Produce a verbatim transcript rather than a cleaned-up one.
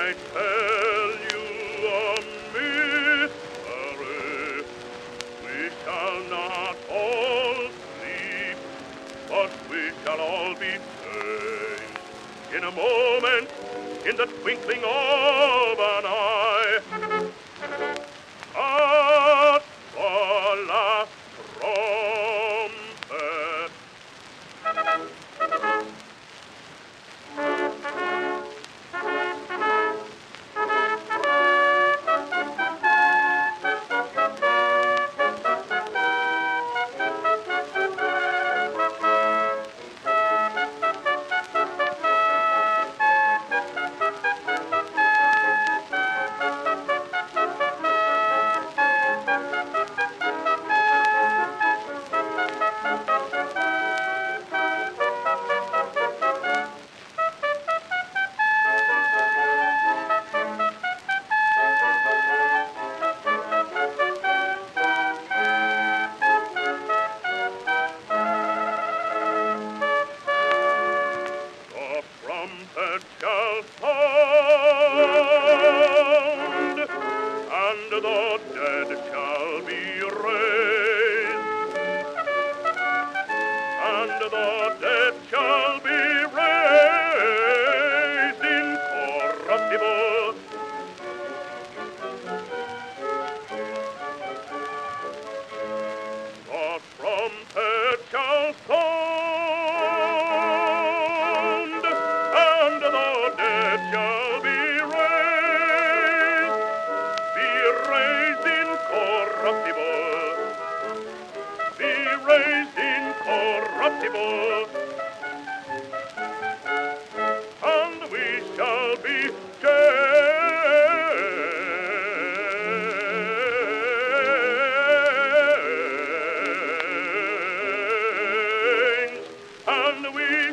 I tell you a mystery. We shall not all sleep, but we shall all be changed in a moment, in the twinkling of an eye. At the last trumpet, the trumpet shall sound, and the dead shall be raised, and the dead shall be raised incorruptible. The trumpet shall sound, and the dead shall be raised, be raised incorruptible, be raised incorruptible, and we shall be changed, and we